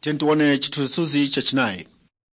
Tione chithunzithunzi chachinayi.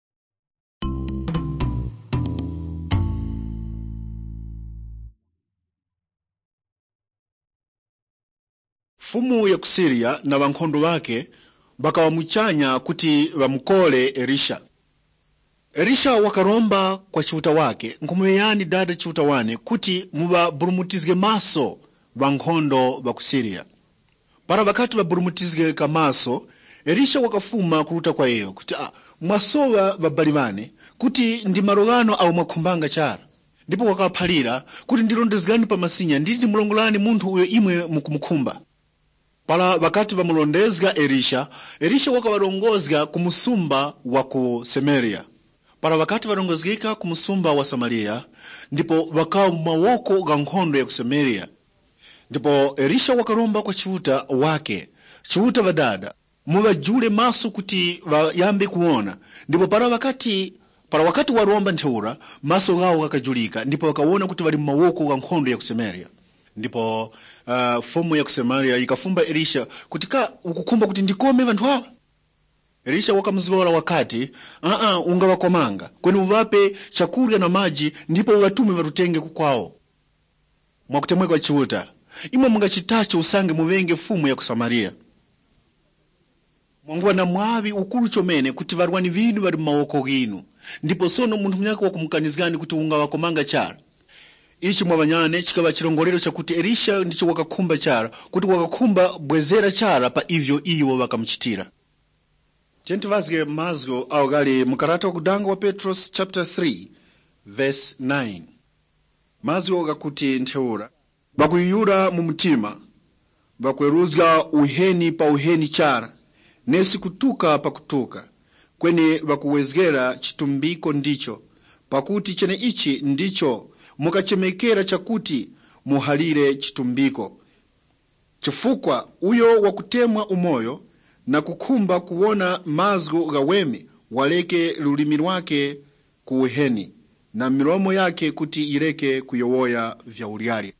Mfumu ya ku Syria na wankhondo wake bakawamuchanya kuti bamukole Elisha. Elisha wakaromba kwa chiuta wake nkumuyani dada chiuta wane kuti mubaburumutizge maso wankhondo ba ku Syria. Para wakati baburumutizge kamaso, Elisha wakafuma kuluta kwa iyo kuti mwasowa babalivane kuti ndi marogano au makhumbanga chara. Ndipo wakaphalira kuti ndilondezgani pa masinya nditi mulongolani munthu uyo imwe mukumukhumba. Para wakati bamulondezga Elisha wakawarongozga kumusumba wa ku Samaria. Para wakati warongozgika kumusumba wa Samaria, ndipo wakawa mawoko ga nkhondo ya ku Samaria. Ndipo Elisha wakaromba kwa chiuta wake, chiuta vadada, mubajule maso kuti yambe kuona. Ndipo para wakati waromba ntheura, maso gao kakajulika, ndipo wakaona kuti wali mawoko ga nkhondo ya ku Samaria. Ndipo mfumu ya ku Samaria ikafumba Elisha kuti ukukhumba kuti ndikome vanthu awa. Elisha wakamziwala wakati ungawakomanga kweni uvape chakurya na maji ndipo uwatume vatutenge kukwawo. Mwakutemweka chiuta imwe mungachitacho usange muvenge mfumu ya ku Samaria. Mwanguwa na mwavi ukulu chomene kuti varwani vinu vari mawoko ginu, ndipo sono munthu mnyaka wakumukanizgani kuti ungawakomanga chara. Ichi mwavanyane chikava chilongolero chakuti Elisha ndicho wakakhumba chara kuti wakakhumba bwezera chara pa ivyo iwo wakamuchitira. Tentivazge mazgo augali mukarata wa kudanga wa Petros chapter 3 verse 9. Mazgo gakuti ntheura bakuyura mu mutima bakweruzga uheni pa uheni chara nesi kutuka pa kutuka kweni bakuwezgera chitumbiko ndicho pakuti chene ichi ndicho mukachemekera chakuti muhalire chitumbiko. Chifukwa uyo wakutemwa umoyo na kukhumba kuona mazgo gaweme waleke lulimi lwake kuuheni na milomo yake kuti ireke kuyowoya vya uliari.